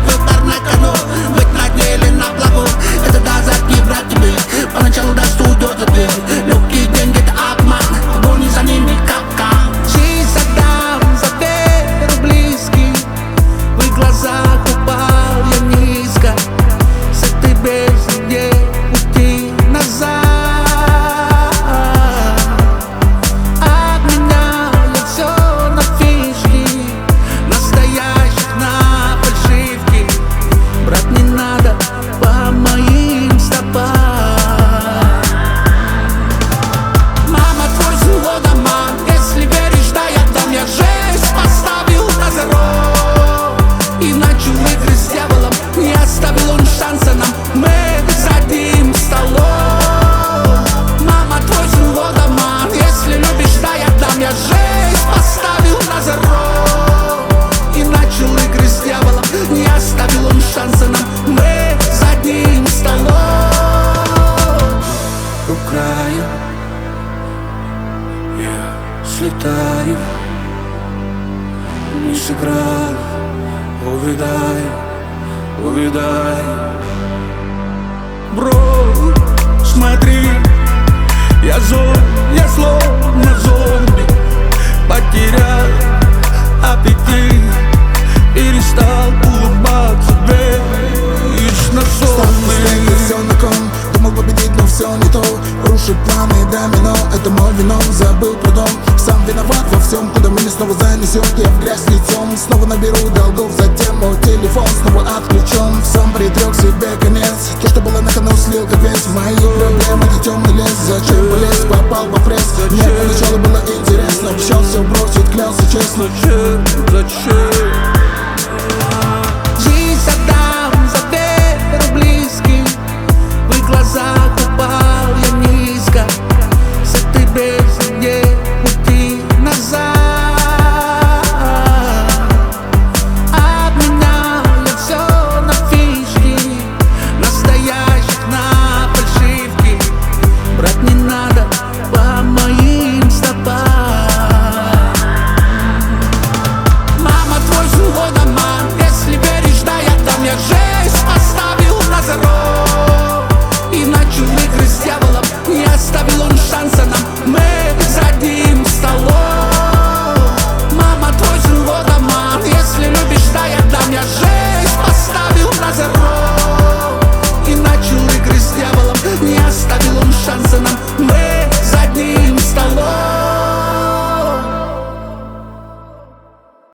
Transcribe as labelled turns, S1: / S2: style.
S1: выбор на кону. Быть на дне или на плаву, это дозор не брать тебе. Поначалу даст уйдет за дверь. Легкие деньги это обман, гони за ними капкан. Жизнь отдам за веру близких, в их глазах упал я низко. С этой бездны нет пути назад. Обменяю все на фишки, настоящих на фальшивки. Брат, не надо по моим стопам. Мама, твой злодоман, если веришь, да я дам. Я жесть поставил на зарок и начал игры с дьяволом. Не оставил он шанса нам, мы за одним столом. Мама, твой злодоман, если любишь, да я дам. Я жесть поставил на зарок и начал игры с дьяволом. Не оставил он шанса нам, мы за одним столом. У края я слетаю, не сыграю, увидаю, увидаю. Бро, смотри, я зол, я словно зомби. Потерял аппетит, перестал улыбаться вечно сонный.
S2: Все на кон, думал победить, но все не то. Рушит планы домино, это мой вином. Забыл про дом, сам виноват во всем. Куда меня снова занесет, я в грязь лицом. Снова наберу долгов, затем мой телефон снова